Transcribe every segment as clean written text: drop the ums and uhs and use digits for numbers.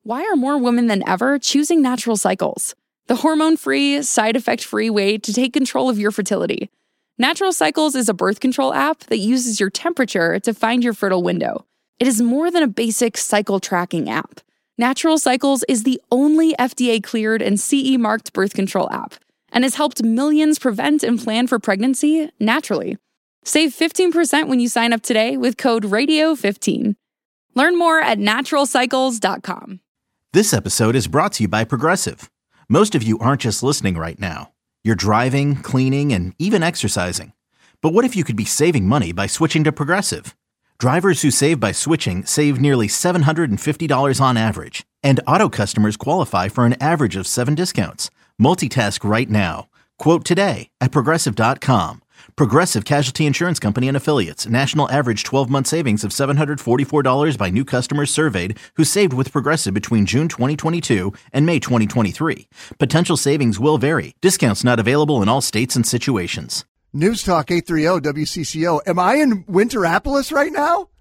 why are more women than ever choosing Natural Cycles? The hormone-free, side-effect-free way to take control of your fertility. Natural Cycles is a birth control app that uses your temperature to find your fertile window. It is more than a basic cycle tracking app. Natural Cycles is the only FDA-cleared and CE-marked birth control app and has helped millions prevent and plan for pregnancy naturally. Save 15% when you sign up today with code RADIO15. Learn more at naturalcycles.com. This episode is brought to you by Progressive. Most of you aren't just listening right now. You're driving, cleaning, and even exercising. But what if you could be saving money by switching to Progressive? Drivers who save by switching save nearly $750 on average. And auto customers qualify for an average of 7 discounts. Multitask right now. Quote today at Progressive.com. Progressive Casualty Insurance Company and Affiliates. National average 12-month savings of $744 by new customers surveyed who saved with Progressive between June 2022 and May 2023. Potential savings will vary. Discounts not available in all states and situations. News Talk 830 WCCO. Am I in Winteropolis right now?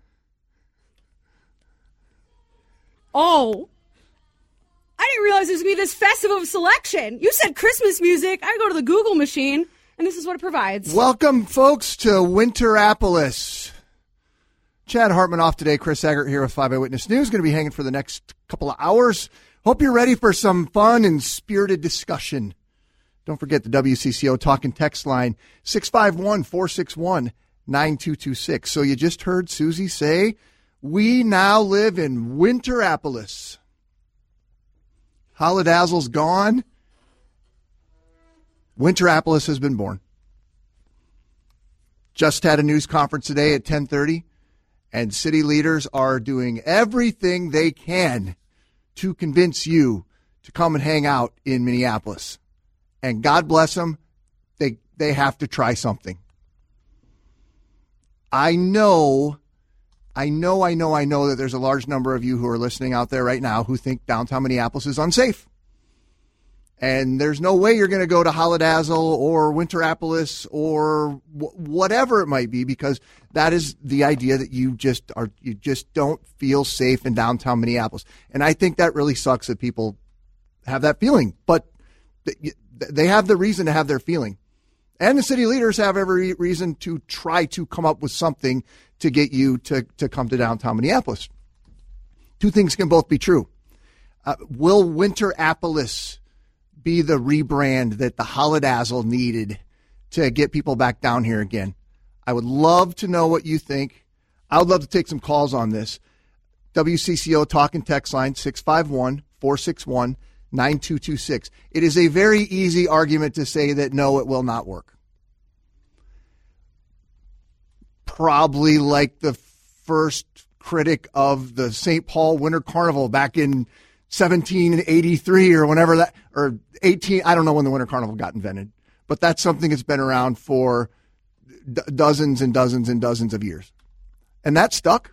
Oh. I didn't realize it was going to be this festive of selection. You said Christmas music. I go to the Google machine, and this is what it provides. Welcome, folks, to Winteropolis. Chad Hartman off today. Chris Eggert here with 5 Eyewitness News. Going to be hanging for the next couple of hours. Hope you're ready for some fun and spirited discussion. Don't forget the WCCO talk and text line, 651-461-9226. So you just heard Susie say, we now live in Winteropolis. Holidazzle's gone. Winteropolis has been born. Just had a news conference today at 10:30, and city leaders are doing everything they can to convince you to come and hang out in Minneapolis. And God bless them, they have to try something. I know that there's a large number of you who are listening out there right now who think downtown Minneapolis is unsafe. And there's no way you're going to go to Holidazzle or Winteropolis or whatever it might be, because that is the idea that you just don't feel safe in downtown Minneapolis. And I think that really sucks that people have that feeling. But they have the reason to have their feeling. And the city leaders have every reason to try to come up with something to get you to come to downtown Minneapolis. Two things can both be true. Will Winteropolis be the rebrand that the Holidazzle needed to get people back down here again? I would love to know what you think. I would love to take some calls on this. WCCO talk and text line, 651-461-9226. It is a very easy argument to say that no, it will not work. Probably like the first critic of the St. Paul Winter Carnival back in 1783 or whenever that, or 18, I don't know when the Winter Carnival got invented, but that's something that's been around for dozens and dozens and dozens of years. And that stuck.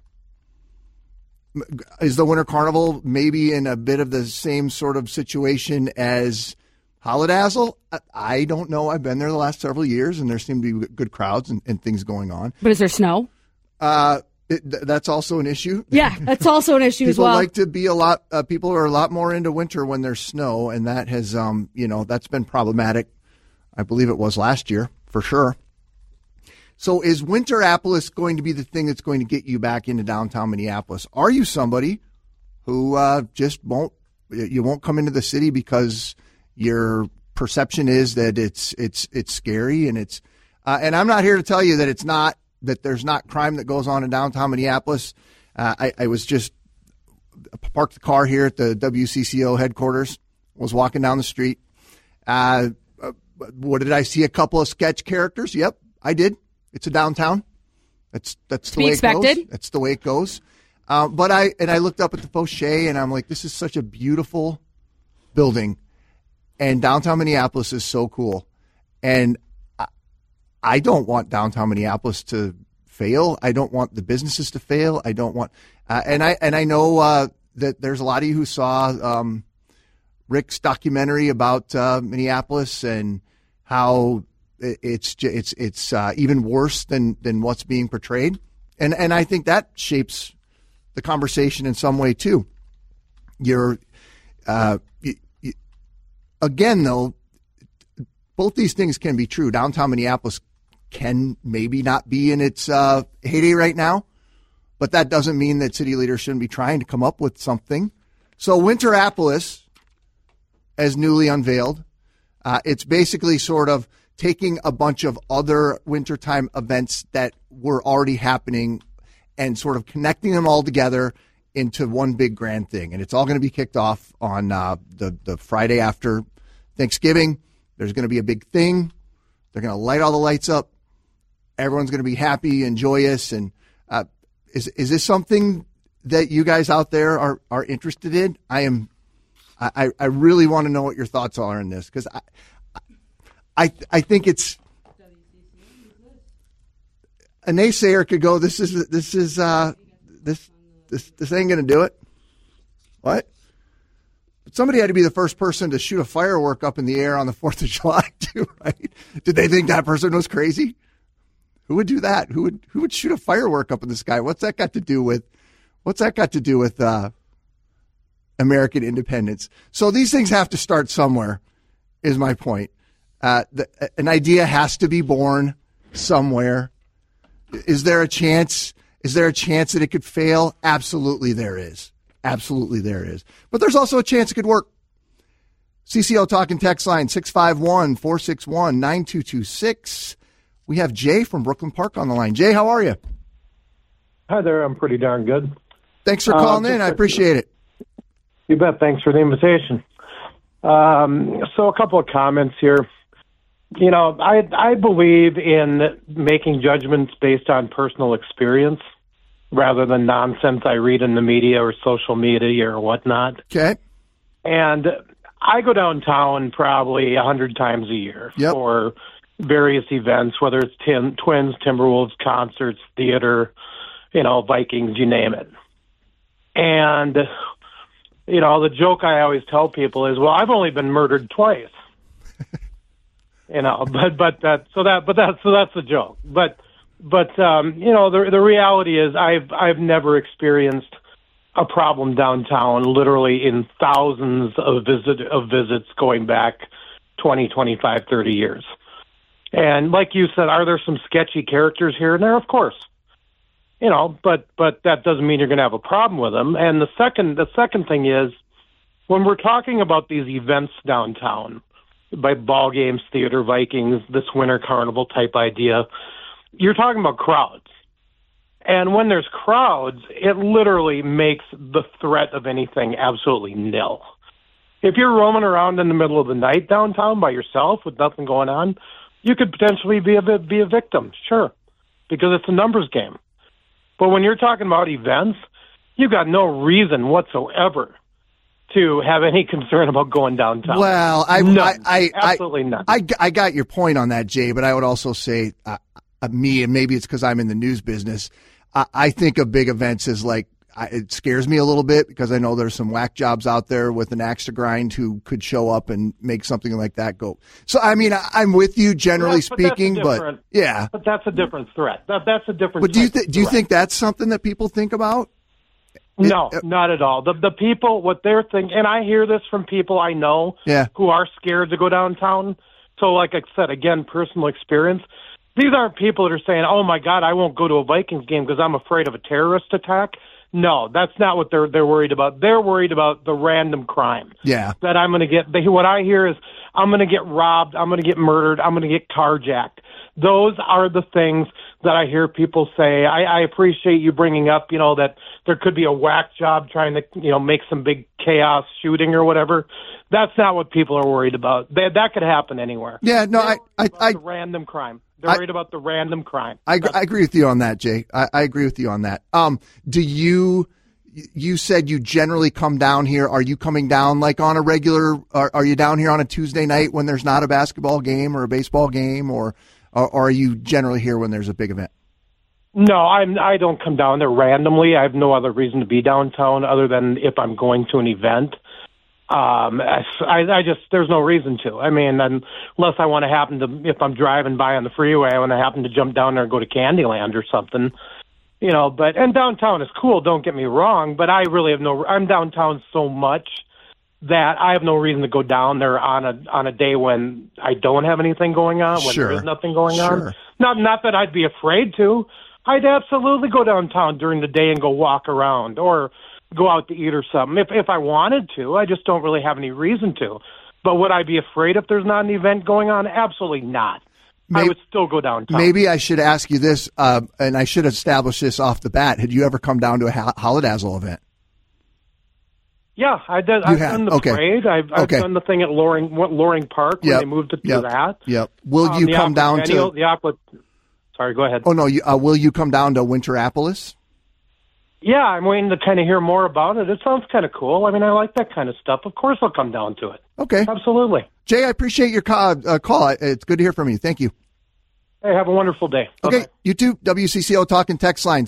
Is the Winter Carnival maybe in a bit of the same sort of situation as Holidazzle? I don't know. I've been there the last several years, and there seem to be good crowds and things going on. But is there snow? That's also an issue. Yeah, that's also an issue as well. People like to be people are a lot more into winter when there's snow, and that has, that's been problematic. I believe it was last year, for sure. So is Winteropolis going to be the thing that's going to get you back into downtown Minneapolis? Are you somebody who just won't come into the city because your perception is that it's scary and it's and I'm not here to tell you that there's not crime that goes on in downtown Minneapolis. I was just parked the car here at the WCCO headquarters, was walking down the street. What did I see? A couple of sketch characters. Yep, I did. It's a downtown. That's the way it goes. That's the way it goes. But I looked up at the Fauché and I'm like, this is such a beautiful building, and downtown Minneapolis is so cool. And I don't want downtown Minneapolis to fail. I don't want the businesses to fail. I don't want, and I know that there's a lot of you who saw Rick's documentary about Minneapolis and how it's even worse than what's being portrayed, and I think that shapes the conversation in some way too. Again, though, both these things can be true. Downtown Minneapolis can maybe not be in its heyday right now, but that doesn't mean that city leaders shouldn't be trying to come up with something. So Winteropolis, as newly unveiled, it's basically sort of taking a bunch of other wintertime events that were already happening and sort of connecting them all together into one big grand thing. And it's all going to be kicked off on the Friday after Thanksgiving. There's going to be a big thing. They're going to light all the lights up. Everyone's going to be happy and joyous. And is this something that you guys out there are interested in? I really want to know what your thoughts are on this, because I think it's a naysayer could go, this ain't going to do it. What? But somebody had to be the first person to shoot a firework up in the air on the 4th of July too, right? Did they think that person was crazy? Who would do that? Who would shoot a firework up in the sky? What's that got to do with American independence? So these things have to start somewhere, is my point. An idea has to be born somewhere. Is there a chance that it could fail? Absolutely there is. Absolutely there is. But there's also a chance it could work. CCO Talking text line 651-461-9226. We have Jay from Brooklyn Park on the line. Jay, how are you? Hi there. I'm pretty darn good. Thanks for calling in. I appreciate it. You bet. Thanks for the invitation. So a couple of comments here. You know, I believe in making judgments based on personal experience rather than nonsense I read in the media or social media or whatnot. Okay. And I go downtown probably 100 times a year for various events, whether it's Twins, Timberwolves, concerts, theater, Vikings, you name it. And, the joke I always tell people is, well, I've only been murdered twice. But that's the joke. But the reality is I've never experienced a problem downtown, literally in thousands of visits going back 20, 25, 30 years. And like you said, are there some sketchy characters here and there? Of course. But that doesn't mean you're going to have a problem with them. And the second thing is, when we're talking about these events downtown, by ball games, theater, Vikings, this winter carnival type idea, you're talking about crowds. And when there's crowds, it literally makes the threat of anything absolutely nil. If you're roaming around in the middle of the night downtown by yourself with nothing going on, you could potentially be a victim, sure, because it's a numbers game. But when you're talking about events, you've got no reason whatsoever to have any concern about going downtown. Well, absolutely none. I got your point on that, Jay, but I would also say me, and maybe it's because I'm in the news business, I think of big events as it scares me a little bit, because I know there's some whack jobs out there with an axe to grind who could show up and make something like that go. So, I mean, I'm with you generally speaking, but yeah. But that's a different threat. That's a different. But do you think that's something that people think about? No, not at all. The people, what they're thinking, and I hear this from people I know who are scared to go downtown. So, like I said, again, personal experience. These aren't people that are saying, oh, my God, I won't go to a Vikings game because I'm afraid of a terrorist attack. No, that's not what they're worried about. They're worried about the random crime. Yeah. That I'm going to get. What I hear is I'm going to get robbed. I'm going to get murdered. I'm going to get carjacked. Those are the things that I hear people say. I appreciate you bringing up, that there could be a whack job trying to, make some big chaos shooting or whatever. That's not what people are worried about. That could happen anywhere. Yeah, no, the random crime. They're worried about the random crime. I agree with you on that, Jay. I agree with you on that. Do you said you generally come down here. Are you coming down like on a regular, are you down here on a Tuesday night when there's not a basketball game or a baseball game, or are you generally here when there's a big event? No, I don't come down there randomly. I have no other reason to be downtown other than if I'm going to an event. I just, there's no reason to. I mean, unless I want to if I'm driving by on the freeway, I want to happen to jump down there and go to Candyland or something. and downtown is cool, don't get me wrong, but I really have I'm downtown so much that I have no reason to go down there on a day when I don't have anything going on, when there is nothing going on. Not that I'd be afraid to. I'd absolutely go downtown during the day and go walk around or go out to eat or something if I wanted to. I just don't really have any reason to. But would I be afraid if there's not an event going on? Absolutely not. I would still go downtown. Maybe I should ask you this, and I should establish this off the bat. Had you ever come down to a Holidazzle event? Yeah, I did. I've done the parade. I've done the thing at Loring Park when they moved it to that. Yep. Will you come down to the Aqua? Sorry, go ahead. Oh no, will you come down to Winterapolis? Yeah, I'm waiting to kind of hear more about it. It sounds kind of cool. I mean, I like that kind of stuff. Of course, I'll come down to it. Okay, absolutely. Jay, I appreciate your call. It's good to hear from you. Thank you. Hey, have a wonderful day. Bye-bye. Okay, you too. WCCO talking text line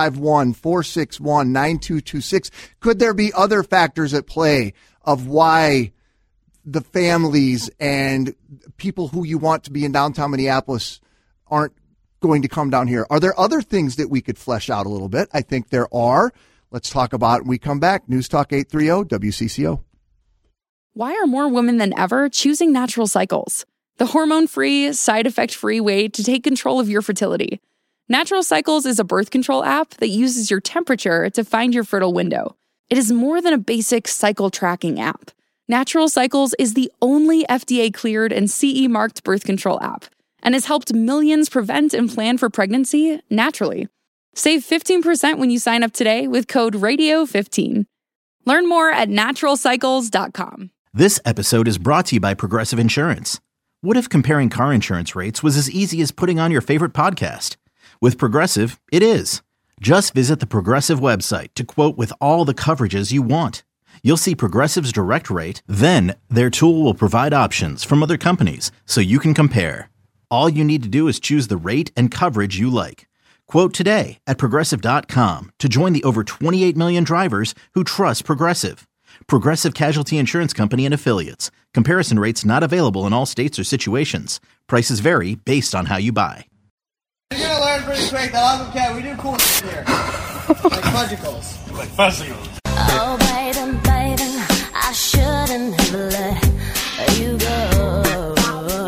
651-461-9226. Could there be other factors at play of why the families and people who you want to be in downtown Minneapolis aren't going to come down here? Are there other things that we could flesh out a little bit? I think there are. Let's talk about it when we come back. News Talk 830 WCCO. Why are more women than ever choosing Natural Cycles? The hormone-free, side-effect-free way to take control of your fertility. Natural Cycles is a birth control app that uses your temperature to find your fertile window. It is more than a basic cycle tracking app. Natural Cycles is the only FDA-cleared and CE-marked birth control app and has helped millions prevent and plan for pregnancy naturally. Save 15% when you sign up today with code RADIO15. Learn more at naturalcycles.com. This episode is brought to you by Progressive Insurance. What if comparing car insurance rates was as easy as putting on your favorite podcast? With Progressive, it is. Just visit the Progressive website to quote with all the coverages you want. You'll see Progressive's direct rate, then their tool will provide options from other companies so you can compare. All you need to do is choose the rate and coverage you like. Quote today at Progressive.com to join the over 28 million drivers who trust Progressive. Progressive Casualty Insurance Company and Affiliates. Comparison rates not available in all states or situations. Prices vary based on how you buy. You're going to learn pretty quick that okay, we do cool here. Like fudgicles. Like fudgicles. Oh, baby, I shouldn't have let you go.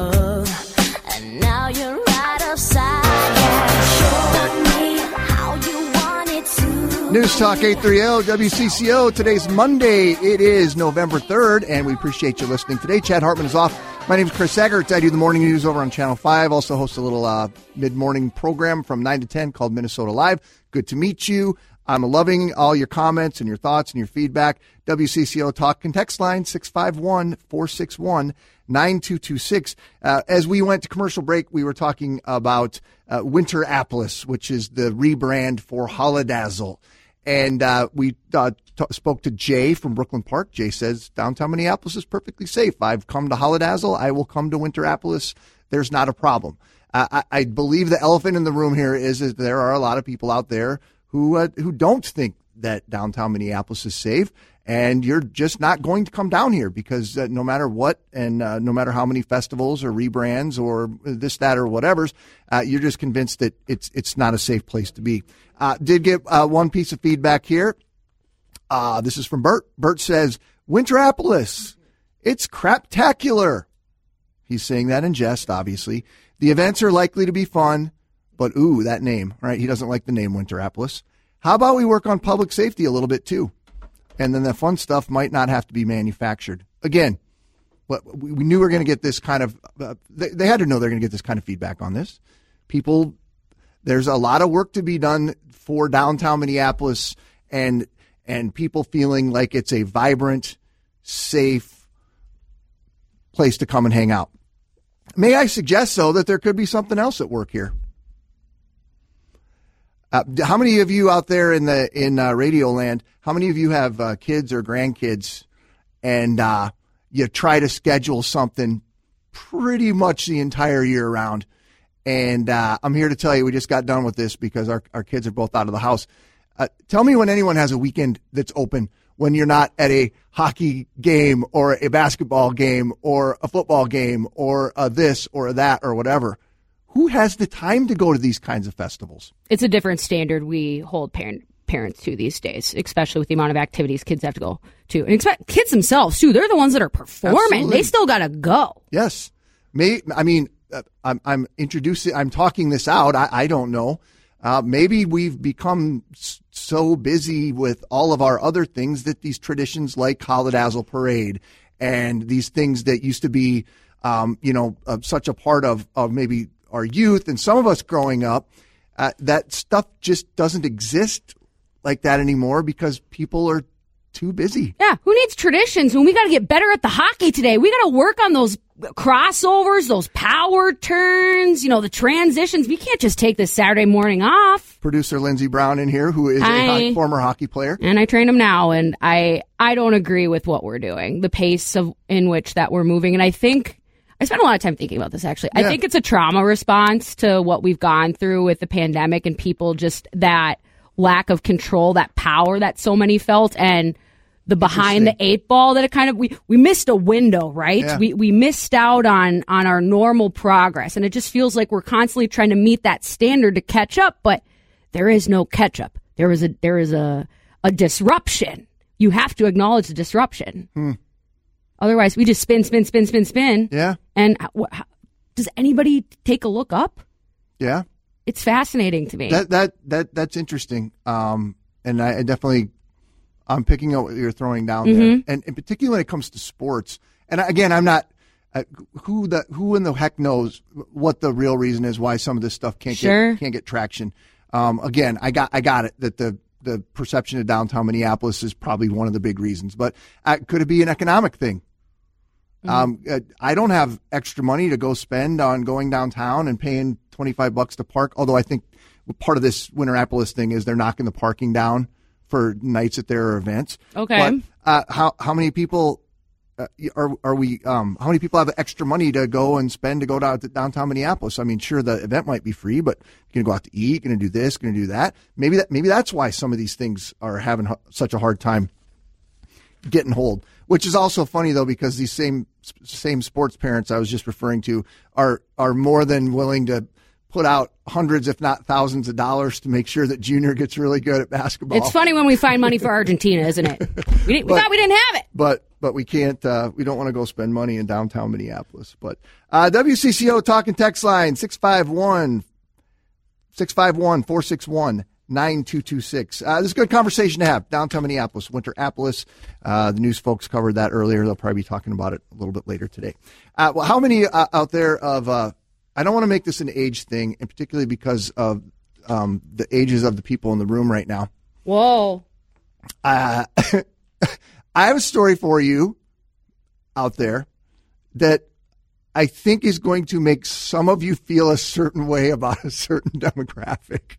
And now you're right upside down. Show me how you want it to. News Talk 830 WCCO. Today's Monday. It is November 3rd, and we appreciate you listening today. Chad Hartman is off. My name is Chris Eggert. I do the morning news over on Channel 5. Also host a little mid-morning program from 9 to 10 called Minnesota Live. Good to meet you. I'm loving all your comments and your thoughts and your feedback. WCCO Talk and text line 651-461-9226. As we went to commercial break, we were talking about Winterapolis, which is the rebrand for Holidazzle. And we spoke to Jay from Brooklyn Park. Jay says downtown Minneapolis is perfectly safe. I've come to Holidazzle. I will come to Winterapolis. There's not a problem. I believe the elephant in the room here is there are a lot of people out there who don't think that downtown Minneapolis is safe, and you're just not going to come down here because no matter what and no matter how many festivals or rebrands or this, that, or whatever's, you're just convinced that it's not a safe place to be. Did get one piece of feedback here. This is from Bert. Bert says, Winterapolis, it's craptacular. He's saying that in jest, obviously. The events are likely to be fun, but ooh, that name, right? He doesn't like the name Winterapolis. How about we work on public safety a little bit too? And then the fun stuff might not have to be manufactured. Again, we knew we were going to get this kind of, they had to know they're going to get this kind of feedback on this. People, there's a lot of work to be done for downtown Minneapolis and people feeling like it's a vibrant, safe place to come and hang out. May I suggest, though, that there could be something else at work here? How many of you out there in Radio Land, how many of you have kids or grandkids and you try to schedule something pretty much the entire year round? And I'm here to tell you we just got done with this because our kids are both out of the house. Tell me when anyone has a weekend that's open when you're not at a hockey game or a basketball game or a football game or a this or a that or whatever. who has the time to go to these kinds of festivals? It's a different standard we hold parents to these days, especially with the amount of activities kids have to go to. And expect kids themselves, too. They're the ones that are performing. Absolutely. They still got to go. Yes. I'm talking this out. I don't know. Maybe we've become so busy with all of our other things that these traditions like Holidazzle Parade and these things that used to be, such a part of maybe our youth and some of us growing up, that stuff just doesn't exist like that anymore because people are too busy. Yeah, who needs traditions when we got to get better at the hockey today? We got to work on those crossovers, those power turns, the transitions. We can't just take this Saturday morning off. Producer Lindsey Brown in here, who is a former hockey player. And I train him now, and I don't agree with what we're doing, the pace in which that we're moving. And I think, I spent a lot of time thinking about this, actually. Yeah. I think it's a trauma response to what we've gone through with the pandemic and people just that lack of control, that power that so many felt, and the behind the eight ball that it kind of, we missed a window, right? Yeah. We missed out on our normal progress. And it just feels like we're constantly trying to meet that standard to catch up, but there is no catch up. There is a disruption. You have to acknowledge the disruption. Otherwise, we just spin. Yeah. And does anybody take a look up? Yeah. It's fascinating to me. That's interesting. And I definitely, I'm picking up what you're throwing down there. And in particular, when it comes to sports, and again, I'm not, who in the heck knows what the real reason is why some of this stuff can't get traction. Again, I got it that the perception of downtown Minneapolis is probably one of the big reasons, but could it be an economic thing? I don't have extra money to go spend on going downtown and paying $25 to park. Although I think part of this Winterappolis thing is they're knocking the parking down for nights at their events. Okay. But how many people are we? How many people have extra money to go and spend to go down to downtown Minneapolis? I mean, sure, the event might be free, but you're gonna go out to eat, gonna do this, gonna do that. Maybe that's why some of these things are having such a hard time getting hold. Which is also funny though, because these same sports parents I was just referring to are more than willing to put out hundreds, if not thousands of dollars to make sure that Junior gets really good at basketball. It's funny when we find money for Argentina, isn't it? We thought we didn't have it. But we can't, we don't want to go spend money in downtown Minneapolis. But WCCO talking text line 651-461-9226. This is a good conversation to have. Downtown Minneapolis, Winterappolis. The news folks covered that earlier. They'll probably be talking about it a little bit later today. Well, how many out there of, I don't want to make this an age thing, and particularly because of the ages of the people in the room right now. Whoa. I have a story for you out there that I think is going to make some of you feel a certain way about a certain demographic.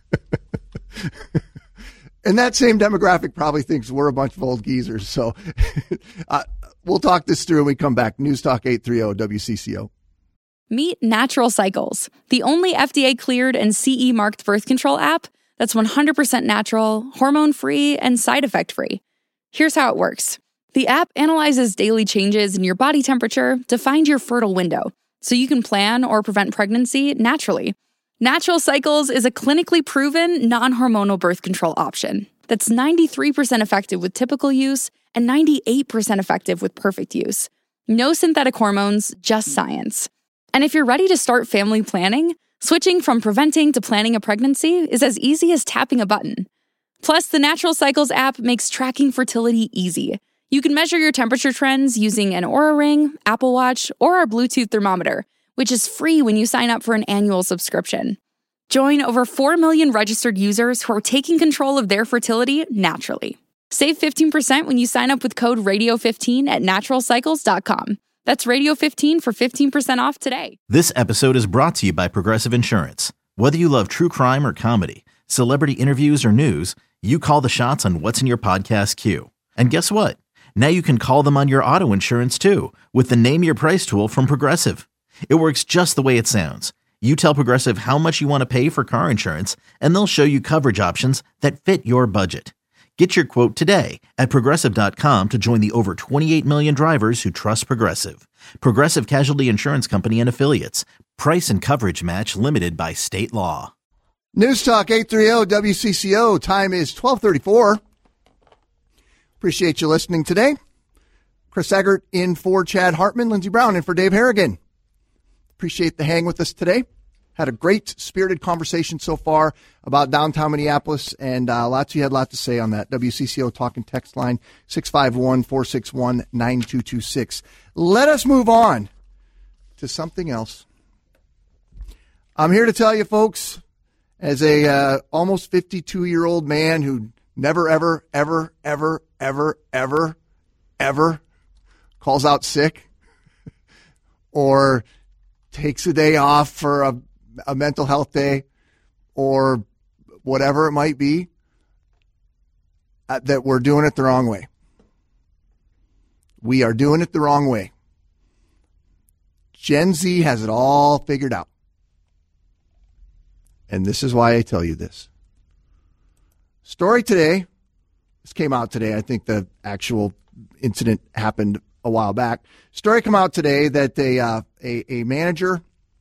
And that same demographic probably thinks we're a bunch of old geezers. So we'll talk this through when we come back. News Talk 830 WCCO. Meet Natural Cycles, the only FDA-cleared and CE-marked birth control app that's 100% natural, hormone-free, and side effect-free. Here's how it works. The app analyzes daily changes in your body temperature to find your fertile window, so you can plan or prevent pregnancy naturally. Natural Cycles is a clinically proven, non-hormonal birth control option that's 93% effective with typical use and 98% effective with perfect use. No synthetic hormones, just science. And if you're ready to start family planning, switching from preventing to planning a pregnancy is as easy as tapping a button. Plus, the Natural Cycles app makes tracking fertility easy. You can measure your temperature trends using an Oura Ring, Apple Watch, or our Bluetooth thermometer, which is free when you sign up for an annual subscription. Join over 4 million registered users who are taking control of their fertility naturally. Save 15% when you sign up with code RADIO15 at naturalcycles.com. That's Radio15 for 15% off today. This episode is brought to you by Progressive Insurance. Whether you love true crime or comedy, celebrity interviews or news, you call the shots on what's in your podcast queue. And guess what? Now you can call them on your auto insurance too with the Name Your Price tool from Progressive. It works just the way it sounds. You tell Progressive how much you want to pay for car insurance, and they'll show you coverage options that fit your budget. Get your quote today at Progressive.com to join the over 28 million drivers who trust Progressive. Progressive Casualty Insurance Company and Affiliates. Price and coverage match limited by state law. News Talk 830 WCCO. Time is 12:34. Appreciate you listening today. Chris Eggert in for Chad Hartman, Lindsey Brown in for Dave Harrigan. Appreciate the hang with us today. Had a great spirited conversation so far about downtown Minneapolis, and you had a lot to say on that. WCCO talk and text line 651-461-9226. Let us move on to something else. I'm here to tell you, folks, as a almost 52-year-old man who never, ever calls out sick or takes a day off for a mental health day or whatever it might be, that we're doing it the wrong way. We are doing it the wrong way. Gen Z has it all figured out. And this is why I tell you this. Story today, this came out today. I think the actual incident happened a while back. Story come out today that a manager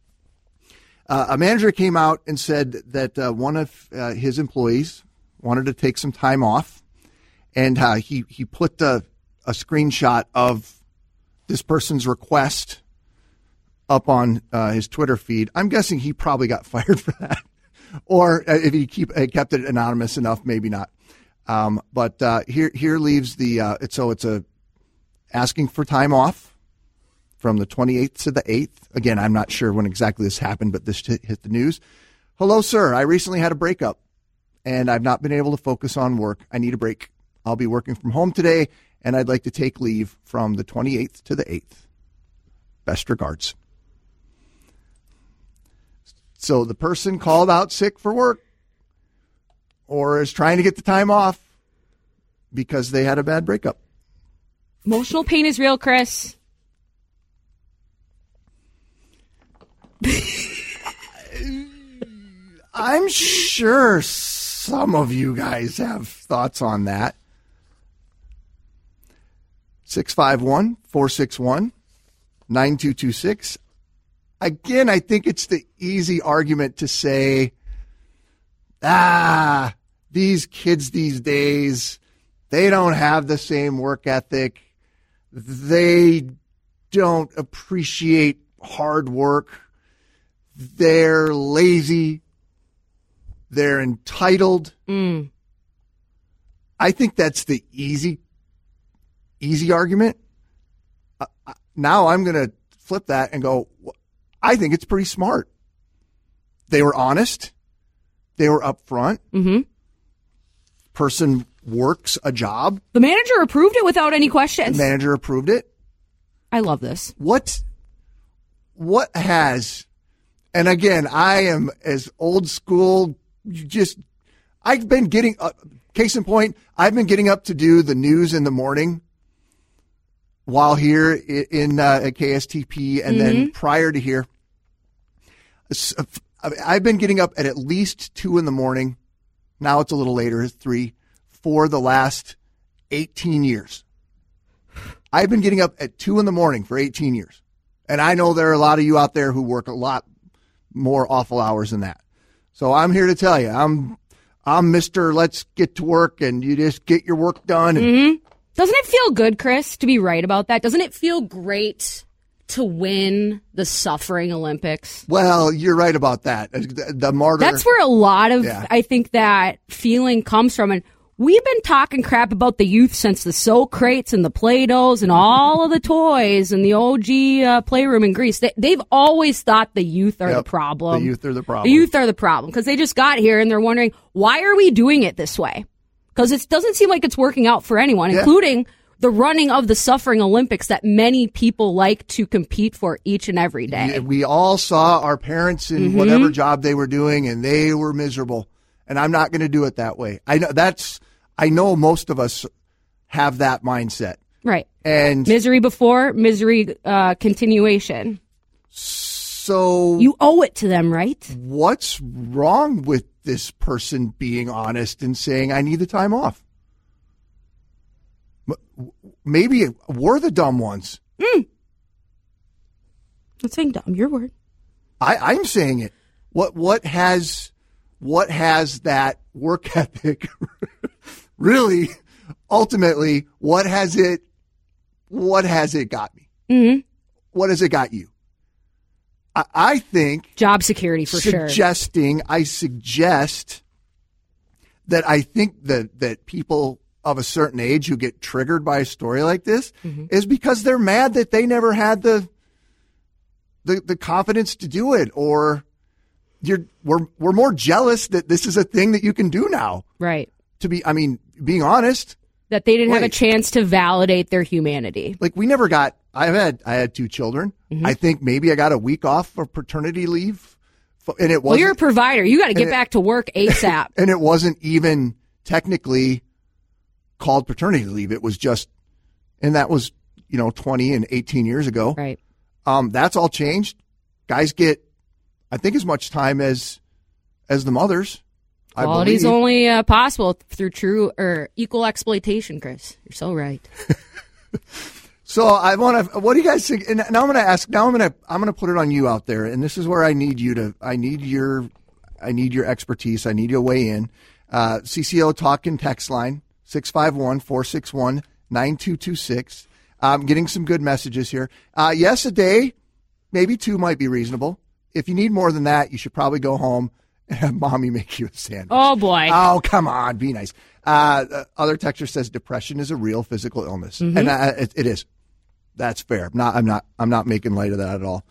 came out and said that one of his employees wanted to take some time off, and he put a screenshot of this person's request up on his Twitter feed. I'm guessing he probably got fired for that. Or if he kept it anonymous enough, maybe not. But here leaves the it's asking for time off from the 28th to the 8th. Again, I'm not sure when exactly this happened, but this hit the news. Hello, sir. I recently had a breakup, and I've not been able to focus on work. I need a break. I'll be working from home today, and I'd like to take leave from the 28th to the 8th. Best regards. So the person called out sick for work or is trying to get the time off because they had a bad breakup. Emotional pain is real, Chris. I'm sure some of you guys have thoughts on that. 651-461-9226. Again, I think it's the easy argument to say, these kids these days, they don't have the same work ethic. They don't appreciate hard work. They're lazy. They're entitled. I think that's the easy argument. Now I'm going to flip that and go, I think it's pretty smart. They were honest. They were upfront. Mm-hmm. Person works a job. The manager approved it without any questions. The manager approved it. I love this. What has, and again, I am as old school, I've been getting, case in point, I've been getting up to do the news in the morning while here in at KSTP, and then prior to here, I've been getting up at least 2 in the morning. Now it's a little later, 3, for the last 18 years. I've been getting up at 2 in the morning for 18 years. And I know there are a lot of you out there who work a lot more awful hours than that. So I'm here to tell you, I'm Mr. Let's get to work, and you just get your work done. And Doesn't it feel good, Chris, to be right about that? Doesn't it feel great to win the suffering Olympics? Well, you're right about that. The martyr. That's where a lot of, I think, that feeling comes from. And we've been talking crap about the youth since the Socrates and the Play-Dohs and all of the toys and the OG playroom in Greece. They've always thought the youth are the problem. The youth are the problem. The youth are the problem because they just got here and they're wondering, why are we doing it this way? Because it doesn't seem like it's working out for anyone, including the running of the suffering Olympics that many people like to compete for each and every day. We all saw our parents in whatever job they were doing, and they were miserable. And I'm not going to do it that way. I know most of us have that mindset. Right. And misery before, misery continuation. So you owe it to them, right? What's wrong with this person being honest and saying, I need the time off? Maybe we're the dumb ones. Not saying dumb, your word. I'm saying it. What has that work ethic really, ultimately, what has it got me? Mm-hmm. What has it got you? I think job security for sure. I suggest that I think that people of a certain age who get triggered by a story like this is because they're mad that they never had the confidence to do it, or we're more jealous that this is a thing that you can do now. Right. Being honest, that they didn't have a chance to validate their humanity. Like we never got. I had 2 children. I think maybe I got a week off for paternity leave, and it wasn't. Well, you're a provider. You got to get back to work ASAP. And it wasn't even technically called paternity leave. It was just, and that was 20 and 18 years ago. Right. That's all changed. Guys get, I think, as much time as the mothers. Quality's only possible through true or equal exploitation, Chris. You're so right. So I want to. What do you guys think? And now I'm going to ask. Now I'm going to put it on you out there. And this is where I need your expertise. I need you to weigh in. CCO talk and text line 651-461-9226. I'm getting some good messages here. Yes, a day, maybe 2 might be reasonable. If you need more than that, you should probably go home and have mommy make you a sandwich. Oh boy! Oh, come on, be nice. Other texter says depression is a real physical illness, and it is. That's fair. I'm not making light of that at all.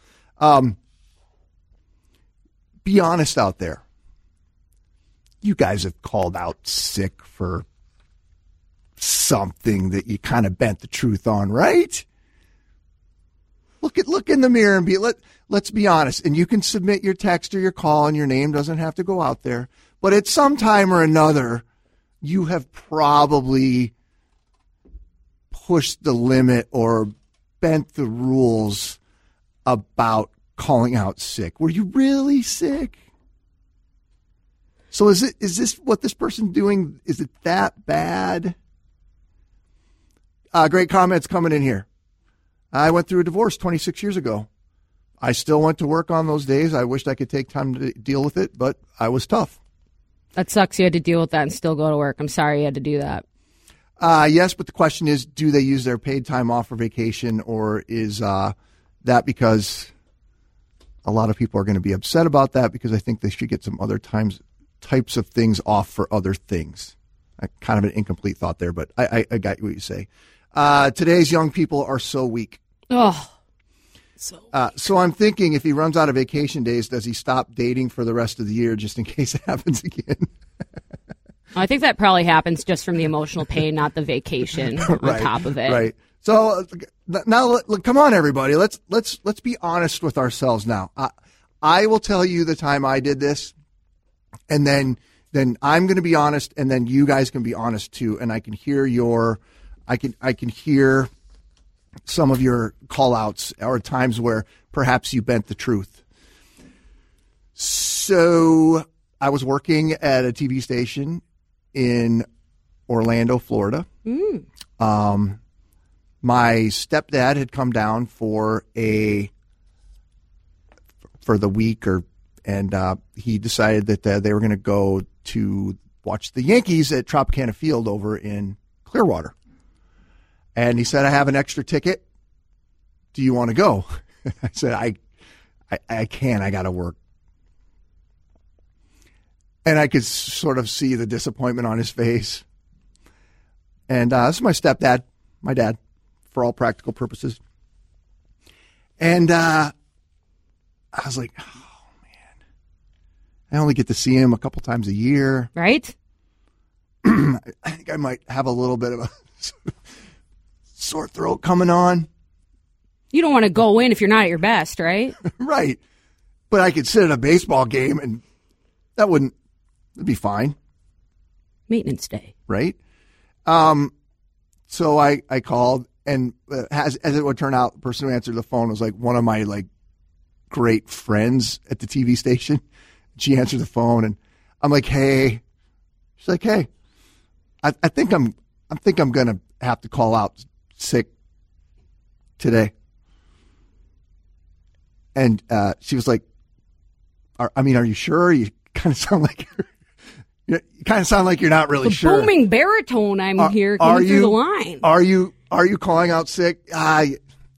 Be honest out there. You guys have called out sick for something that you kind of bent the truth on, right? Look in the mirror and let's be honest. And you can submit your text or your call, and your name doesn't have to go out there. But at some time or another, you have probably pushed the limit or bent the rules about calling out sick. Were you really sick? So is this what this person's doing? Is it that bad? Great comments coming in here. I went through a divorce 26 years ago. I still went to work on those days. I wished I could take time to deal with it, but I was tough. That sucks. You had to deal with that and still go to work. I'm sorry you had to do that. Yes, but the question is, do they use their paid time off for vacation, or is that because a lot of people are going to be upset about that because I think they should get some other types of things off for other things? Kind of an incomplete thought there, but I got what you say. Today's young people are so weak. Oh, so I'm thinking, if he runs out of vacation days, does he stop dating for the rest of the year just in case it happens again? I think that probably happens just from the emotional pain, not the vacation on top of it. Right. So now, come on, everybody. Let's be honest with ourselves now. I will tell you the time I did this, and then I'm going to be honest, and then you guys can be honest too. And I can hear I can hear some of your call outs or times where perhaps you bent the truth. So I was working at a TV station in Orlando, Florida. My stepdad had come down for the week, and he decided that they were going to go to watch the Yankees at Tropicana Field over in Clearwater. And he said, I have an extra ticket. Do you want to go? I said, I can't. I got to work. And I could sort of see the disappointment on his face. And this is my stepdad, my dad, for all practical purposes. And I was like, oh, man. I only get to see him a couple times a year. Right? I think I might have a little bit of a sore throat coming on. You don't want to go in if you're not at your best, right? Right. But I could sit at a baseball game and that'd be fine. Maintenance day. Right. So I called, and as it would turn out, the person who answered the phone was like one of my great friends at the TV station. She answered the phone, and I'm like, hey. She's like, hey, I think I'm going to have to call out sick today. And she was like, Are you sure? You kind of sound like you're not really the sure. Booming baritone I'm here coming through the line. Are you calling out sick? Let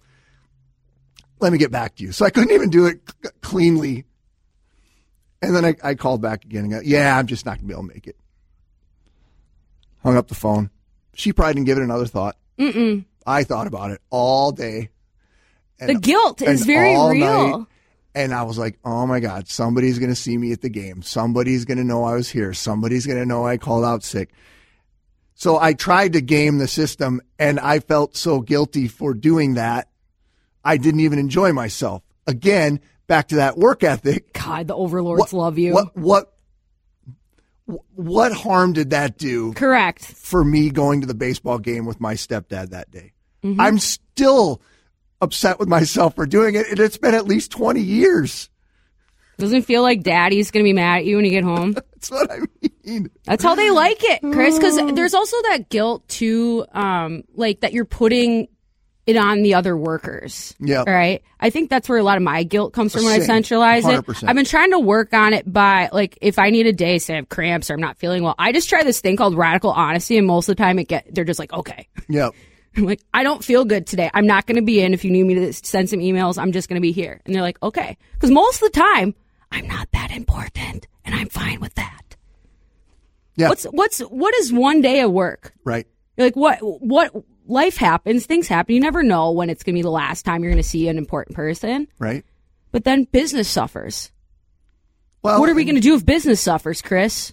me get back to you. So I couldn't even do it cleanly. And then I called back again and go, yeah, I'm just not going to be able to make it. Hung up the phone. She probably didn't give it another thought. Mm-mm. I thought about it all day. The guilt is very real. Night, and I was like, oh, my God, somebody's going to see me at the game. Somebody's going to know I was here. Somebody's going to know I called out sick. So I tried to game the system, and I felt so guilty for doing that. I didn't even enjoy myself. Again, back to that work ethic. God, the overlords love you. What harm did that do? Correct. For me going to the baseball game with my stepdad that day. Mm-hmm. I'm still upset with myself for doing it, and it's been at least 20 years. Doesn't feel like daddy's going to be mad at you when you get home. That's what I mean. That's how they like it, Chris, because there's also that guilt, too, like that you're putting it on the other workers. Yeah. Right? I think that's where a lot of my guilt comes from when I Same. centralize 100%. it. I've been trying to work on it by, like, if I need a day, say I have cramps or I'm not feeling well, I just try this thing called radical honesty, and most of the time they're just like, okay. Yep. I'm like, I don't feel good today. I'm not going to be in. If you need me to send some emails, I'm just going to be here. And they're like, okay. Because most of the time, I'm not that important, and I'm fine with that. Yeah. What is one day of work? Right. Like what life happens, things happen. You never know when it's going to be the last time you're going to see an important person. Right. But then business suffers. Well, what are we going to do if business suffers, Chris?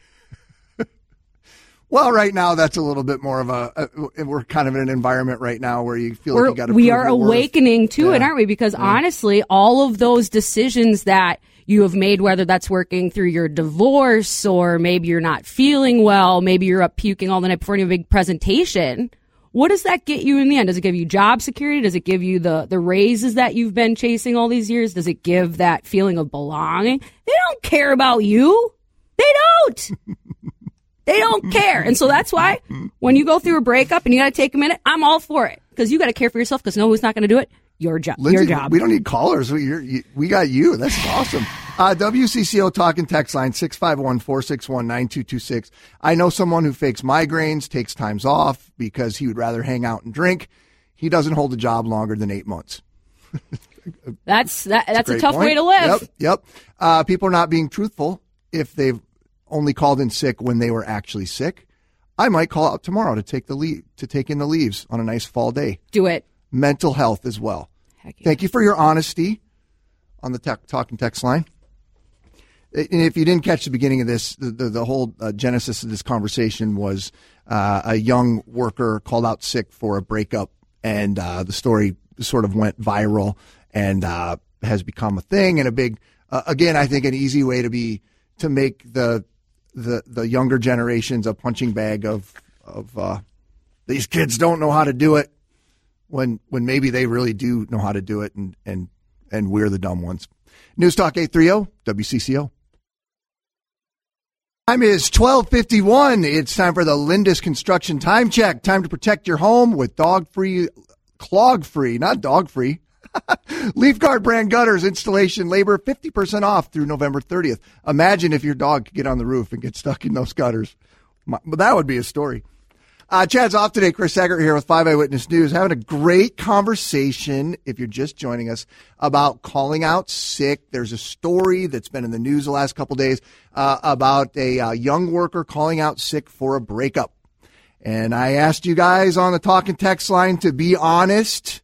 Well, right now that's a little bit more of we're kind of in an environment right now where you feel like you got to. We are awakening to it, aren't we? Because honestly, all of those decisions that you have made, whether that's working through your divorce or maybe you're not feeling well, maybe you're up puking all the night before you have a big presentation. What does that get you in the end? Does it give you job security? Does it give you the raises that you've been chasing all these years? Does it give that feeling of belonging? They don't care about you. They don't. They don't care. And so that's why when you go through a breakup and you got to take a minute, I'm all for it. Because you got to care for yourself, because no one's not going to do it. Your job. Lindsay, your job. We don't need callers. We got you. That's awesome. WCCO talk and text line 651-461-9226. I know someone who fakes migraines, takes times off because he would rather hang out and drink. He doesn't hold a job longer than 8 months. That's a tough point. way to live. Yep. People are not being truthful if they've only called in sick when they were actually sick. I might call out tomorrow to take in the leaves on a nice fall day. Do it. Mental health as well. Heck yeah. Thank you for your honesty on the talk and text line. And if you didn't catch the beginning of this, the whole genesis of this conversation was a young worker called out sick for a breakup, and the story sort of went viral and has become a thing and a big, again, I think an easy way to make the younger generations a punching bag of these kids don't know how to do it when maybe they really do know how to do it, and we're the dumb ones. News Talk 830 WCCO. Time is 12:51. It's time for the Lindus Construction Time Check. Time to protect your home with clog-free, not dog-free. Leaf Guard brand gutters, installation labor, 50% off through November 30th. Imagine if your dog could get on the roof and get stuck in those gutters. That would be a story. Chad's off today. Chris Eggert here with 5 Eyewitness News, having a great conversation, if you're just joining us, about calling out sick. There's a story that's been in the news the last couple of days about a young worker calling out sick for a breakup. And I asked you guys on the talk and text line to be honest.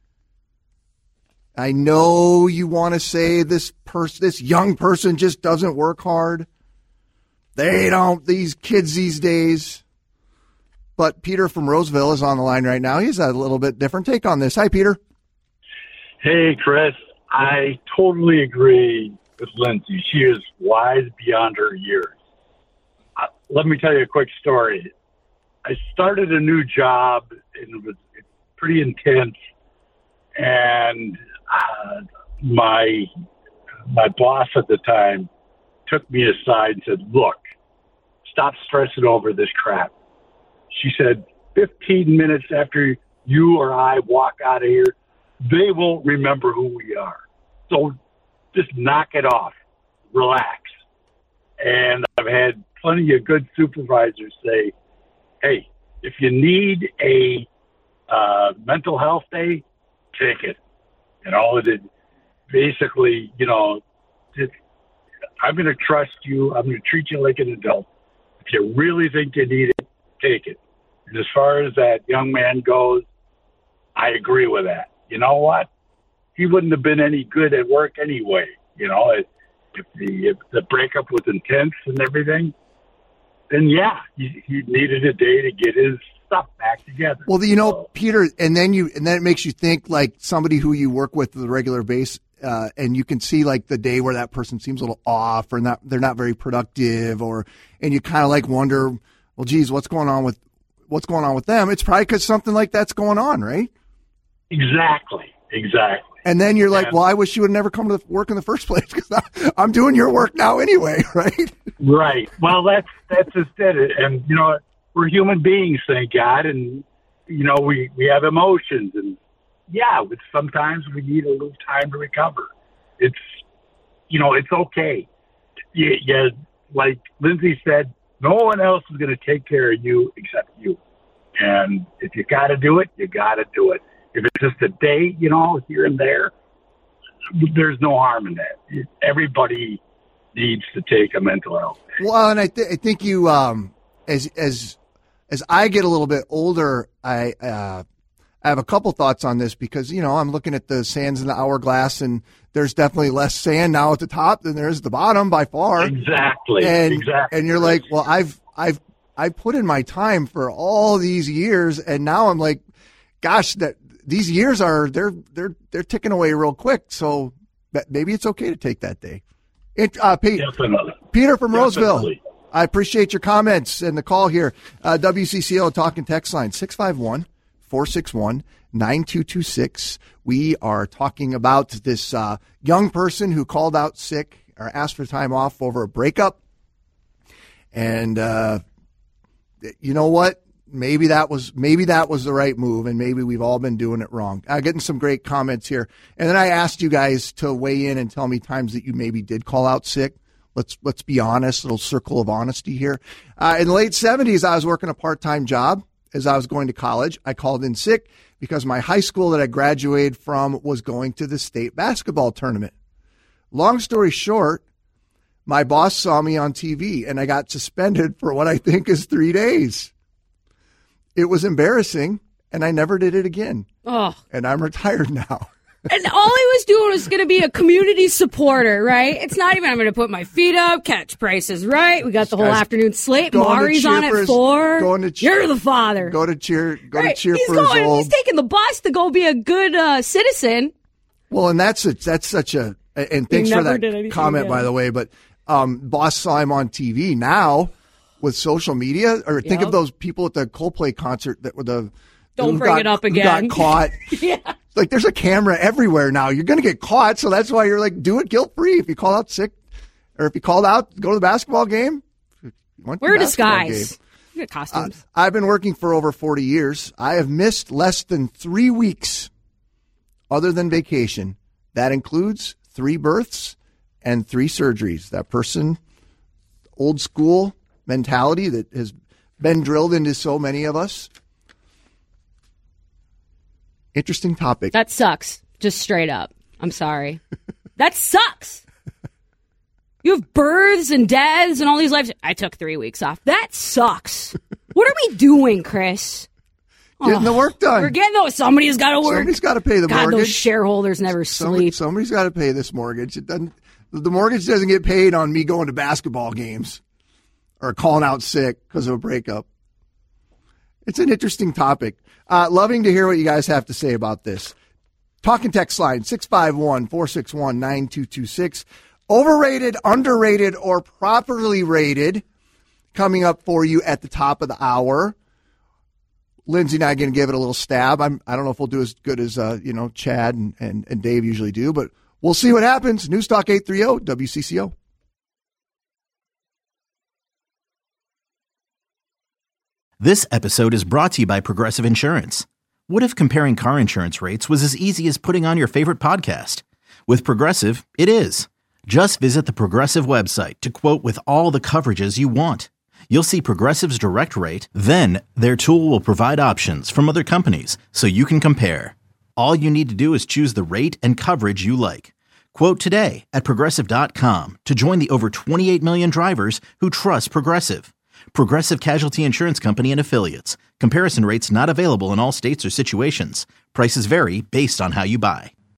I know you want to say this young person just doesn't work hard. They don't, these kids these days. But Peter from Roseville is on the line right now. He's a little bit different take on this. Hi, Peter. Hey, Chris. I totally agree with Lindsay. She is wise beyond her years. Let me tell you a quick story. I started a new job, and it was pretty intense. And my boss at the time took me aside and said, look, stop stressing over this crap. She said, 15 minutes after you or I walk out of here, they won't remember who we are. So just knock it off. relax. And I've had plenty of good supervisors say, hey, if you need a mental health day, take it. Basically, I'm going to trust you. I'm going to treat you like an adult. If you really think you need it, take it. And as far as that young man goes, I agree with that. You know what? He wouldn't have been any good at work anyway. If the breakup was intense and everything, then yeah, he needed a day to get his stuff back together. Well, Peter, and then it makes you think like somebody who you work with on a regular basis, and you can see like the day where that person seems a little off or they're not very productive, and you kind of like wonder, well, geez, what's going on with them? It's probably because something like that's going on, right? Exactly. And then you're like, well, I wish you would never come to work in the first place because I'm doing your work now anyway, right? Right. Well, that's just it. And, we're human beings, thank God. And, we have emotions. And, yeah, sometimes we need a little time to recover. It's okay. Yeah, like Lindsay said, no one else is going to take care of you except you. And if you got to do it, you got to do it. If it's just a day, here and there, there's no harm in that. Everybody needs to take a mental health day. Well, and I think you, as I get a little bit older, I have a couple thoughts on this because, I'm looking at the sands in the hourglass, and there's definitely less sand now at the top than there is at the bottom by far. Exactly. And you're like, well, I've put in my time for all these years, and now I'm like, gosh, these years they're ticking away real quick. So maybe it's okay to take that day. Peter from Roseville, I appreciate your comments and the call here. WCCO talking text line 651-461-9226. We are talking about this young person who called out sick or asked for time off over a breakup. And you know what? Maybe that was the right move, and maybe we've all been doing it wrong. Getting some great comments here. And then I asked you guys to weigh in and tell me times that you maybe did call out sick. Let's be honest, a little circle of honesty here. In the late 70s, I was working a part-time job as I was going to college. I called in sick because my high school that I graduated from was going to the state basketball tournament. Long story short, my boss saw me on TV, and I got suspended for what I think is 3 days. It was embarrassing, and I never did it again. Oh. And I'm retired now. And all he was doing was going to be a community supporter, right? It's not even, I'm going to put my feet up, catch prices right. We got the whole afternoon slate. Mari's on at 4. You're the father. Go to cheer for his old. He's taking the bus to go be a good citizen. Well, and that's such a, and thanks for that comment, by the way, but boss saw him on TV now. With social media, or think of those people at the Coldplay concert that were don't bring it up again. Who got caught. Yeah. Like there's a camera everywhere now. You're going to get caught, so that's why you're like, do it guilt free. If you call out sick, or if you called out, go to the basketball game. Wear a disguise. You get costumes. I've been working for over 40 years. I have missed less than 3 weeks, other than vacation. That includes 3 births and 3 surgeries. That person, old school mentality that has been drilled into so many of us. Interesting topic. That sucks. Just straight up. I'm sorry. That sucks. You have births and deaths and all these lives. I took 3 weeks off. That sucks. What are we doing, Chris? Getting the work done. We're getting those. Somebody's got to work. Somebody's got to pay the mortgage. Those shareholders never sleep. Somebody's got to pay this mortgage. It doesn't. The mortgage doesn't get paid on me going to basketball games or calling out sick because of a breakup. It's an interesting topic. Loving to hear what you guys have to say about this. Talking text line 651-461-9226. Overrated, underrated, or properly rated coming up for you at the top of the hour. Lindsay and I are going to give it a little stab. I don't know if we'll do as good as Chad and Dave usually do, but we'll see what happens. News Talk 830 WCCO. This episode is brought to you by Progressive Insurance. What if comparing car insurance rates was as easy as putting on your favorite podcast? With Progressive, it is. Just visit the Progressive website to quote with all the coverages you want. You'll see Progressive's direct rate, then their tool will provide options from other companies so you can compare. All you need to do is choose the rate and coverage you like. Quote today at Progressive.com to join the over 28 million drivers who trust Progressive. Progressive Casualty Insurance Company and Affiliates. Comparison rates not available in all states or situations. Prices vary based on how you buy.